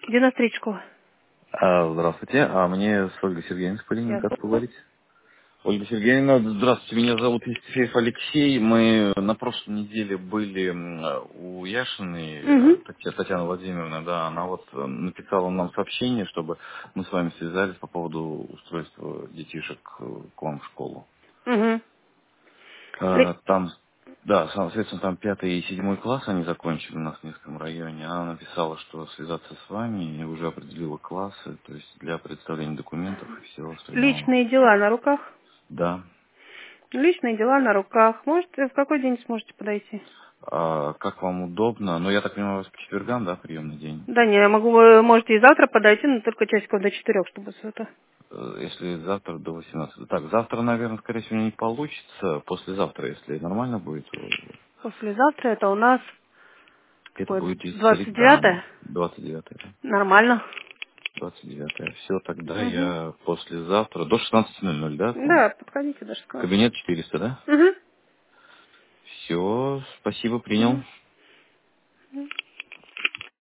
93 Здравствуйте. Мне с Ольгой Сергеевной Спалининой Я как слушаю. поговорить? Ольга Сергеевна, здравствуйте, меня зовут Евсеев Алексей. Мы на прошлой неделе были у Яшиной, Угу. Татьяны Владимировны, да, она вот написала нам сообщение, чтобы мы с вами связались по поводу устройства детишек к вам в школу. Угу. Там, да, соответственно, там 5 и 7 класс они закончили у нас в Невском районе. Она написала, что связаться с вами и уже определила классы, то есть для представления документов и всего остального. Личные дела на руках. Да. Личные дела на руках. Может, в какой день сможете подойти? Как вам удобно? Ну, я так понимаю, у вас по четвергам, да, приемный день? Да не, я могу, вы можете и завтра подойти, но только часиков до 4, чтобы все это. Если завтра до 18. Так, завтра, наверное, скорее всего, не получится. Послезавтра, если нормально будет, Послезавтра это у нас это какое? будет среда, 29-е? 29. Нормально. 29. Все, тогда Угу. я послезавтра до 16:00, да? Да, подходите до 16. Кабинет 400, да? Угу. Все, спасибо, принял. Угу.